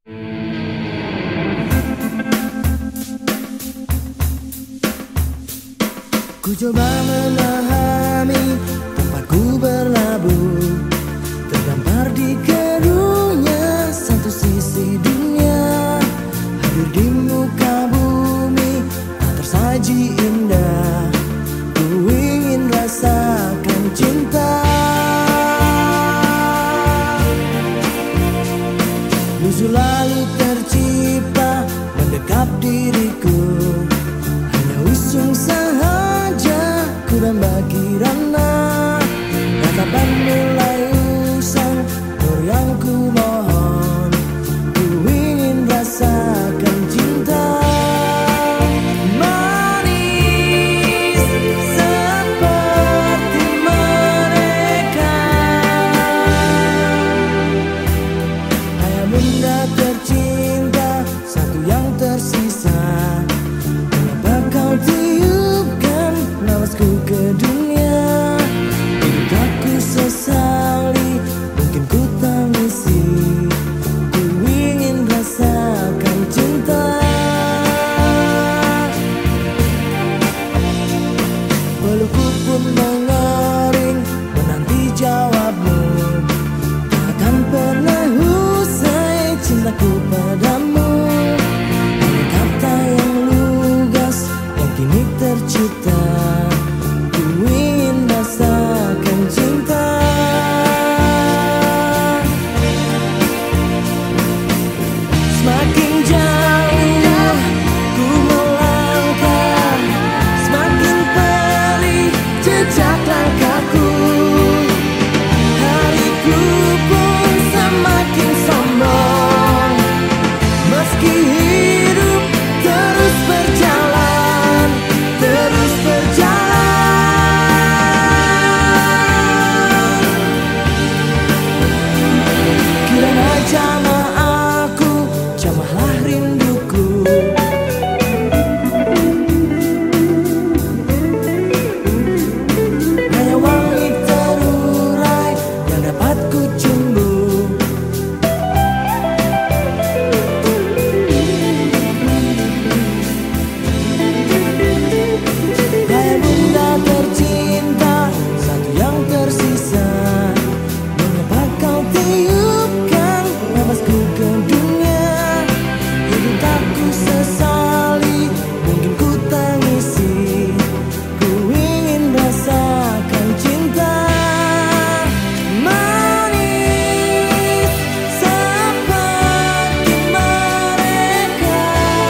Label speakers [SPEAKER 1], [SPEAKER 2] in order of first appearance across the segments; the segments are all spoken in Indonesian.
[SPEAKER 1] Ku coba memahami tempatku berlabuh, terdampar di keruhnya satu sisi dunia. Hadir di muka bumi tak tersaji indah, ku ingin rasakan cinta. Lusu lalu tercipta mendekap diriku, hanya usung saja ku dan kirana. Ratapan mulai usang, nur yang ku mohon, ku ingin rasakan cinta. Manis seperti mereka, ayah bunda tercinta, satu yang tersisa. Kenapa kau tiupkan nafasku ke dunia? Hidup tak ku sesali, mungkin ku tangisi, ku ingin rasakan cinta. Pelukku pun mengering menanti jawabmu, takkan pernah usai cintaku padamu. Hanya kata yang lugas yang kini tercipta, ku ingin rasakan cinta. Semakin jauh ku melangkah, semakin pedih jejak langkahku. Hariku pun semakin sombong, meski hidup terus berjalan, terus berjalan. Kirana jamah aku, jamahlah rinduku. Hanya wangi terurai yang dapat ku cumbu. Ayah bunda tercinta, satu yang tersisa. Mengapa kau tiupkan nafasku ke dunia? Hidup tak ku sesali, mungkin ku tangisi, ku ingin rasakan cinta. Manis seperti mereka,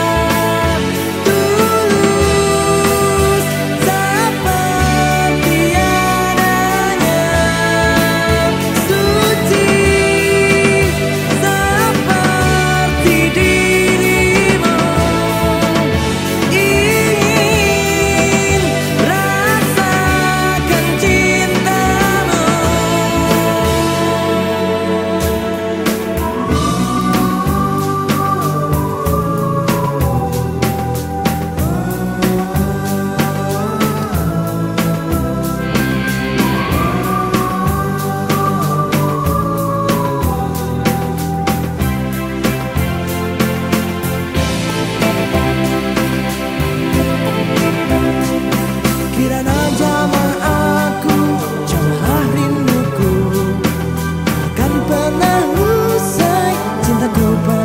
[SPEAKER 1] tulus seperti adanya, suci seperti dirimu. Ingin rasakan cintamu. Kirana jamah aku, jamahlah rinduku, takkan pernah usai cintaku padamu.